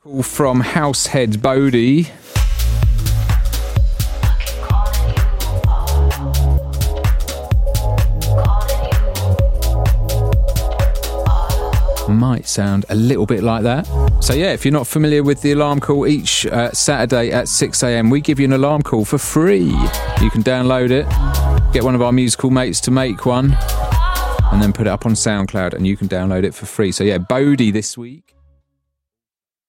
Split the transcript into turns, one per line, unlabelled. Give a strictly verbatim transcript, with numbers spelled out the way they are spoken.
Call from Househead Bodie. Might sound a little bit like that. So yeah, if you're not familiar with the alarm call, each uh, Saturday at six a.m. we give you an alarm call for free. You can download it, get one of our musical mates to make one, and then put it up on SoundCloud and you can download it for free. So yeah, Bodie this week.